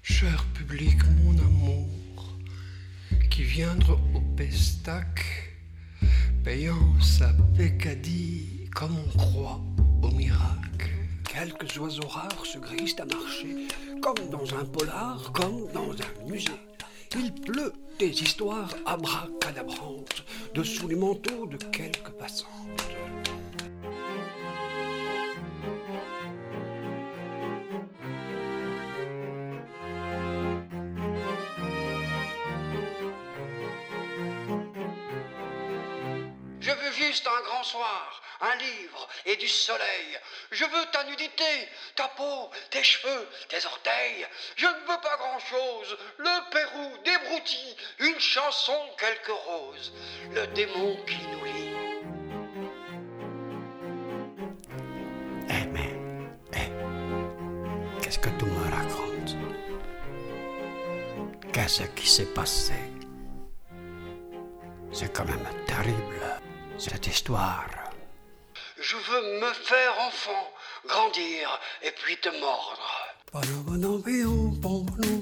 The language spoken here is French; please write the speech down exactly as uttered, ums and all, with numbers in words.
Cher public, mon amour, qui viendra au pestac, payant sa peccadille comme on croit au miracle. Quelques oiseaux rares se grisent à marcher, comme dans un polar, comme dans un musée. Il pleut des histoires abracadabrantes, dessous les manteaux de quelques passantes. Je veux juste un grand soir, un livre et du soleil. Je veux ta nudité, ta peau, tes cheveux, tes orteils. Je ne veux pas grand-chose, le Pérou, des broutilles, une chanson, quelques roses, le démon qui nous lie. Eh mais, eh, qu'est-ce que tu me racontes? Qu'est-ce qui s'est passé? C'est quand même terrible, cette histoire. Je veux me faire enfant, grandir et puis te mordre.